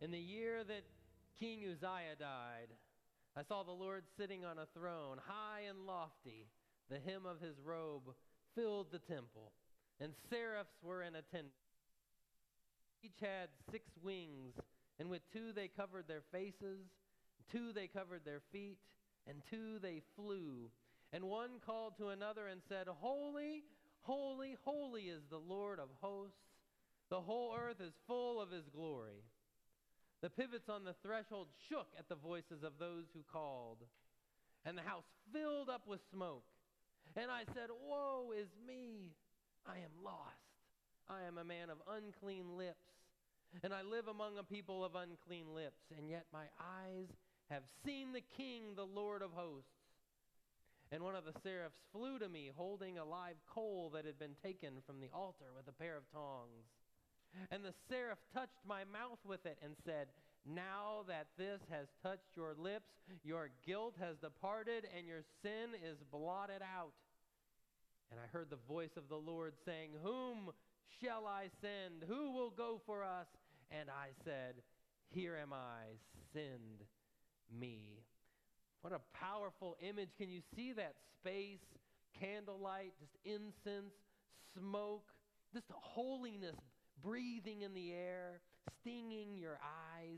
In the year that King Uzziah died, I saw the Lord sitting on a throne, high and lofty. The hem of his robe filled the temple, and seraphs were in attendance. Each had 6 wings, and with 2 they covered their faces, 2 they covered their feet, and 2 they flew. And one called to another and said, Holy, holy, holy is the Lord of hosts. The whole earth is full of his glory. The pivots on the threshold shook at the voices of those who called, and the house filled up with smoke. And I said, Woe is me! I am lost. I am a man of unclean lips, and I live among a people of unclean lips, and yet my eyes have seen the King, the Lord of hosts. And one of the seraphs flew to me, holding a live coal that had been taken from the altar with a pair of tongs. And the seraph touched my mouth with it and said, Now that this has touched your lips, your guilt has departed and your sin is blotted out. And I heard the voice of the Lord saying, Whom shall I send? Who will go for us? And I said, Here am I, send me. What a powerful image. Can you see that space, candlelight, just incense, smoke, just holiness breathing in the air, stinging your eyes,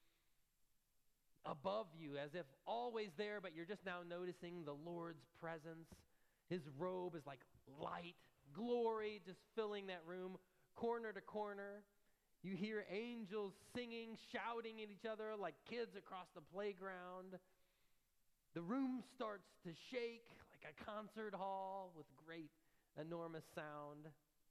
above you as if always there, but you're just now noticing the Lord's presence. His robe is like light, glory just filling that room, corner to corner. You hear angels singing, shouting at each other like kids across the playground. The room starts to shake like a concert hall with great, enormous sound.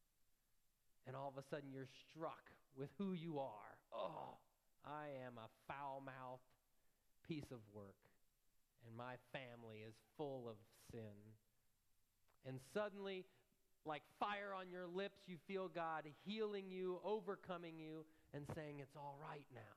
And all of a sudden you're struck with who you are. Oh, I am a foul-mouthed piece of work, and my family is full of sin. And suddenly, like fire on your lips, you feel God healing you, overcoming you, and saying, It's all right now.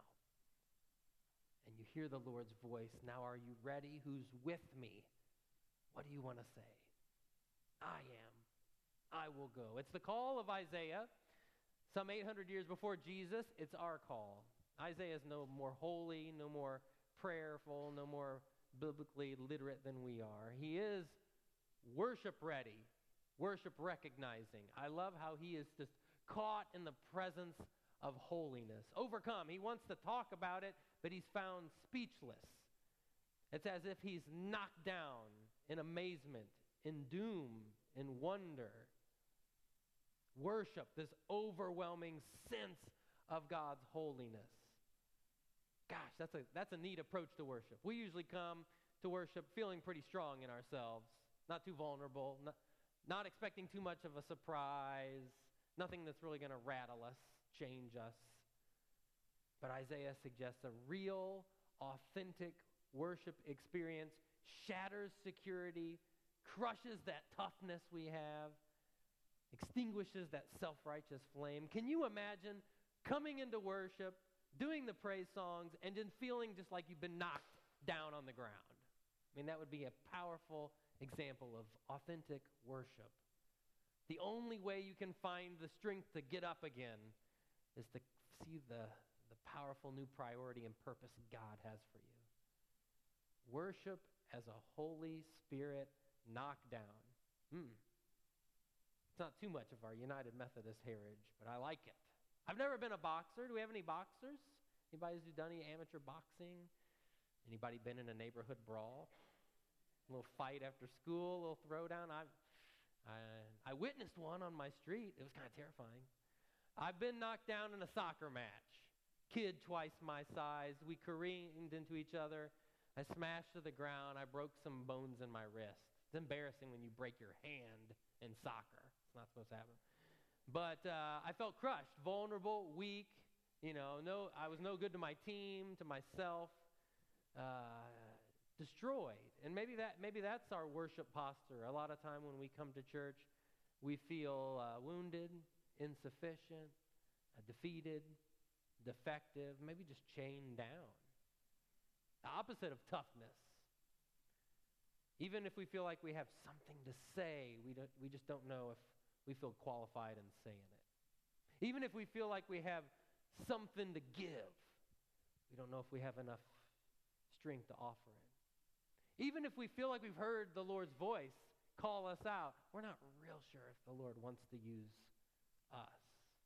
And you hear the Lord's voice, Now are you ready? Who's with me? What do you want to say? I am. I will go. It's the call of Isaiah. Some 800 years before Jesus, it's our call. Isaiah is no more holy, no more prayerful, no more biblically literate than we are. He is worship ready, worship recognizing. I love how he is just caught in the presence of holiness. Overcome. He wants to talk about it, but he's found speechless. It's as if he's knocked down in amazement, in doom, in wonder. Worship, this overwhelming sense of God's holiness. Gosh, that's a neat approach to worship. We usually come to worship feeling pretty strong in ourselves, not too vulnerable, not expecting too much of a surprise, nothing that's really going to rattle us, change us. But Isaiah suggests a real, authentic worship experience shatters security, crushes that toughness we have, extinguishes that self-righteous flame. Can you imagine coming into worship, doing the praise songs, and then feeling just like you've been knocked down on the ground? I mean, that would be a powerful example of authentic worship. The only way you can find the strength to get up again is to see the powerful new priority and purpose God has for you. Worship as a Holy Spirit knockdown. It's not too much of our United Methodist heritage, but I like it. I've never been a boxer. Do we have any boxers? Anybody who's done any amateur boxing? Anybody been in a neighborhood brawl? A little fight after school, a little throwdown? I witnessed one on my street. It was kind of terrifying. I've been knocked down in a soccer match. Kid twice my size. We careened into each other. I smashed to the ground. I broke some bones in my wrist. It's embarrassing when you break your hand in soccer. It's not supposed to happen. But I felt crushed, vulnerable, weak. I was no good to my team, to myself, destroyed. And maybe that's our worship posture. A lot of time when we come to church, we feel wounded, insufficient, defeated, defective, maybe just chained down. The opposite of toughness. Even if we feel like we have something to say, we just don't know if we feel qualified in saying it. Even if we feel like we have something to give, We don't know if we have enough strength to offer it. Even if we feel like we've heard the Lord's voice call us out, we're not real sure if the Lord wants to use us.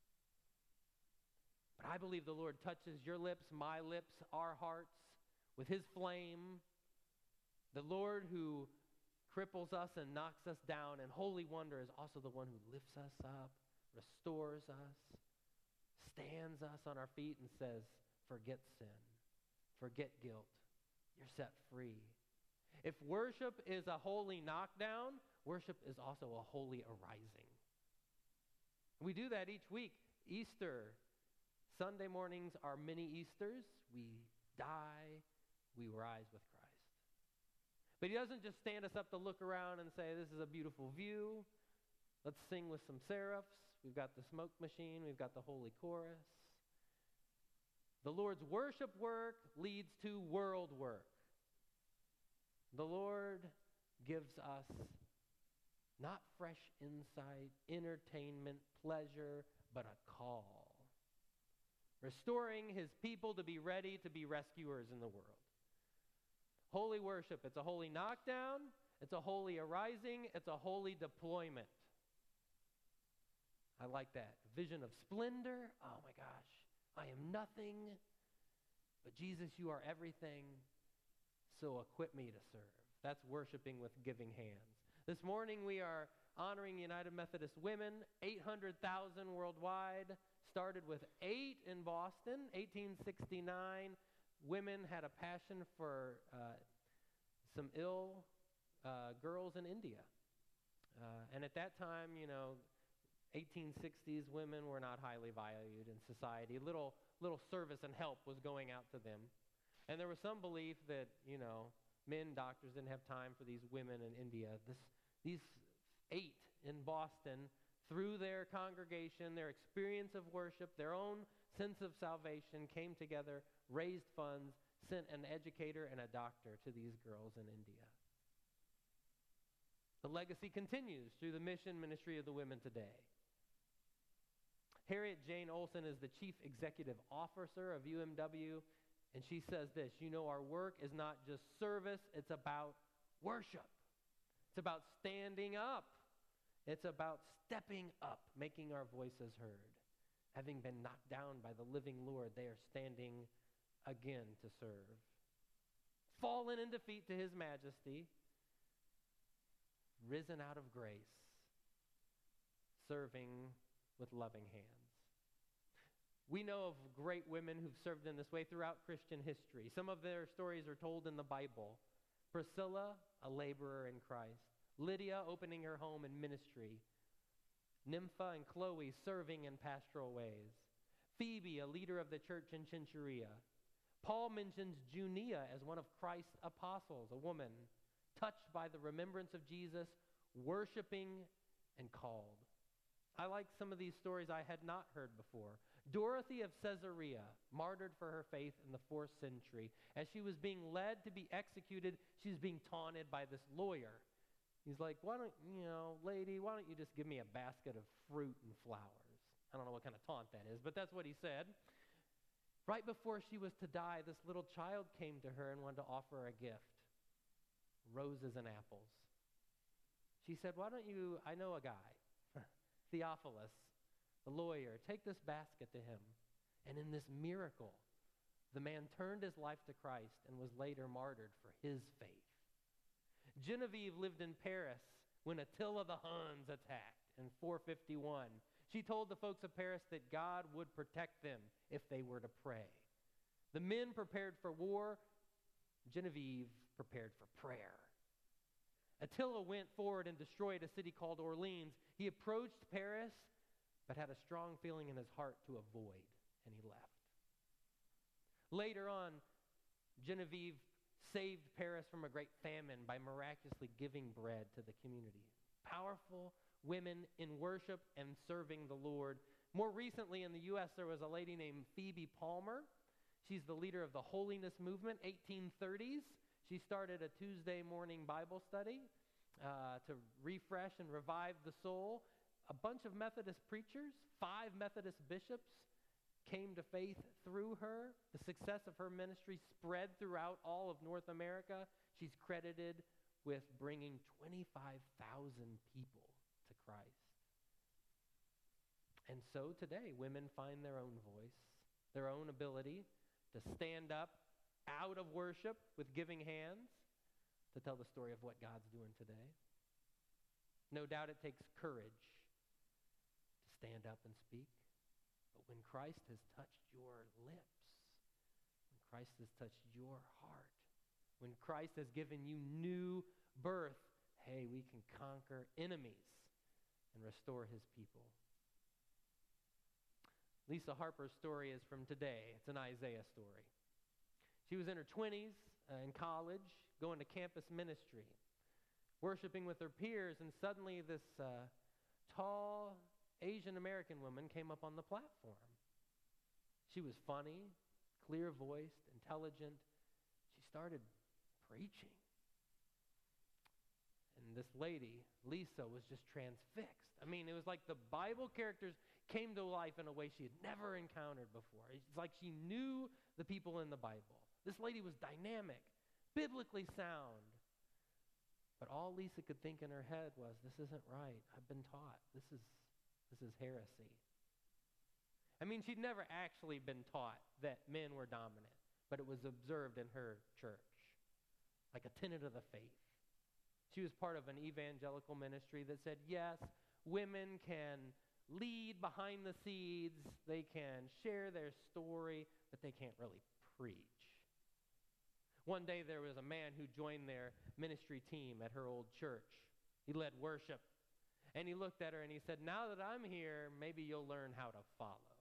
But I believe the Lord touches your lips, my lips, our hearts with his flame. The Lord who cripples us and knocks us down in holy wonder is also the one who lifts us up, restores us, stands us on our feet and says, forget sin, forget guilt, you're set free. If worship is a holy knockdown, worship is also a holy arising. We do that each week. Easter, Sunday mornings are mini Easters. We die, we rise with Christ. But he doesn't just stand us up to look around and say, this is a beautiful view. Let's sing with some seraphs. We've got the smoke machine. We've got the holy chorus. The Lord's worship work leads to world work. The Lord gives us not fresh insight, entertainment, pleasure, but a call. Restoring his people to be ready to be rescuers in the world. Holy worship, it's a holy knockdown, it's a holy arising, it's a holy deployment. I like that. Vision of splendor. Oh my gosh, I am nothing, but Jesus, you are everything, so equip me to serve. That's worshiping with giving hands. This morning we are honoring United Methodist Women, 800,000 worldwide. Started with 8 in Boston, 1869. Women had a passion for some ill girls in India. And at that time, 1860s, women were not highly valued in society. Little service and help was going out to them. And there was some belief that, men, doctors didn't have time for these women in India. These 8 in Boston, through their congregation, their experience of worship, their own sense of salvation, came together, raised funds, sent an educator and a doctor to these girls in India. The legacy continues through the mission ministry of the women today. Harriet Jane Olsen is the chief executive officer of UMW, and she says this, our work is not just service, it's about worship. It's about standing up. It's about stepping up, making our voices heard. Having been knocked down by the living Lord, they are standing again to serve. Fallen in defeat to his majesty, risen out of grace, serving with loving hands. We know of great women who've served in this way throughout Christian history. Some of their stories are told in the Bible. Priscilla, a laborer in Christ. Lydia opening her home in ministry. Nympha and Chloe serving in pastoral ways. Phoebe, a leader of the church in Cenchrea. Paul mentions Junia as one of Christ's apostles, a woman touched by the remembrance of Jesus, worshiping and called. I like some of these stories I had not heard before. Dorothy of Caesarea, martyred for her faith in the 4th century. As she was being led to be executed, she was being taunted by this lawyer. He's like, lady, why don't you just give me a basket of fruit and flowers? I don't know what kind of taunt that is, but that's what he said. Right before she was to die, this little child came to her and wanted to offer her a gift. Roses and apples. She said, I know a guy, Theophilus, the lawyer, take this basket to him. And in this miracle, the man turned his life to Christ and was later martyred for his faith. Genevieve lived in Paris when Attila the Huns attacked in 451. She told the folks of Paris that God would protect them if they were to pray. The men prepared for war. Genevieve prepared for prayer. Attila went forward and destroyed a city called Orleans. He approached Paris, but had a strong feeling in his heart to avoid, and he left. Later on, Genevieve saved Paris from a great famine by miraculously giving bread to the community. Powerful women in worship and serving the Lord. More recently in the U.S., there was a lady named Phoebe Palmer. She's the leader of the Holiness Movement, 1830s. She started a Tuesday morning Bible study to refresh and revive the soul. A bunch of Methodist preachers, 5 Methodist bishops, came to faith through her. The success of her ministry spread throughout all of North America. She's credited with bringing 25,000 people to Christ. And so today, women find their own voice, their own ability to stand up out of worship with giving hands to tell the story of what God's doing today. No doubt it takes courage to stand up and speak. But when Christ has touched your lips, when Christ has touched your heart, when Christ has given you new birth, hey, we can conquer enemies and restore his people. Lisa Harper's story is from today. It's an Isaiah story. She was in her 20s in college, going to campus ministry, worshiping with her peers, and suddenly this tall Asian American woman came up on the platform. She was funny, clear-voiced, intelligent. She started preaching. And this lady, Lisa, was just transfixed. I mean, it was like the Bible characters came to life in a way she had never encountered before. It's like she knew the people in the Bible. This lady was dynamic, biblically sound. But all Lisa could think in her head was, this isn't right. I've been taught. This is heresy. I mean, she'd never actually been taught that men were dominant, but it was observed in her church, like a tenet of the faith. She was part of an evangelical ministry that said, yes, women can lead behind the scenes, they can share their story, but they can't really preach. One day there was a man who joined their ministry team at her old church. He led worship, and he looked at her and he said, now that I'm here, maybe you'll learn how to follow.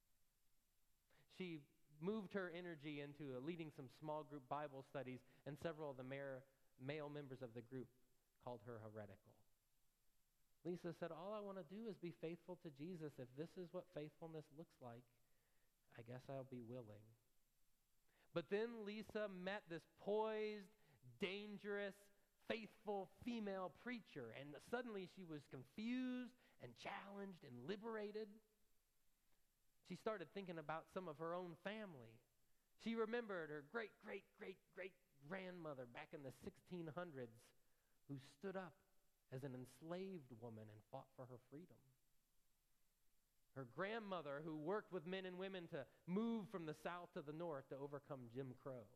She moved her energy into leading some small group Bible studies, and several of the male members of the group called her heretical. Lisa said, all I want to do is be faithful to Jesus. If this is what faithfulness looks like, I guess I'll be willing. But then Lisa met this poised, dangerous, faithful female preacher, and suddenly she was confused and challenged and liberated. She started thinking about some of her own family. She remembered her great-great-great-great-grandmother back in the 1600s who stood up as an enslaved woman and fought for her freedom. Her grandmother who worked with men and women to move from the South to the North to overcome Jim Crow.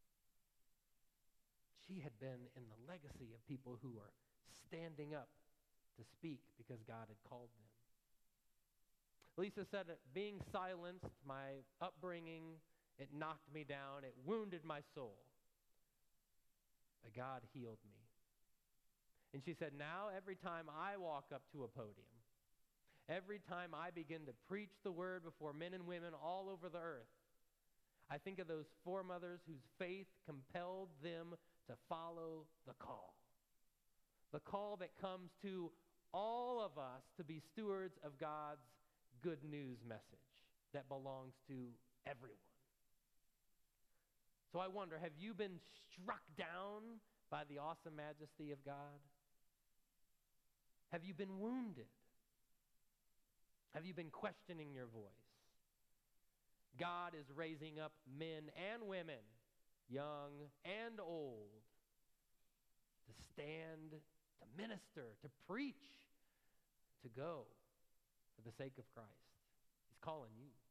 She had been in the legacy of people who were standing up to speak because God had called them. Lisa said that being silenced, my upbringing, it knocked me down, it wounded my soul. But God healed me. And she said, now every time I walk up to a podium, every time I begin to preach the word before men and women all over the earth, I think of those foremothers whose faith compelled them to follow the call. The call that comes to all of us to be stewards of God's good news message that belongs to everyone. So I wonder, have you been struck down by the awesome majesty of God? Have you been wounded? Have you been questioning your voice? God is raising up men and women, young and old, to stand, to minister, to preach, to go for the sake of Christ. He's calling you.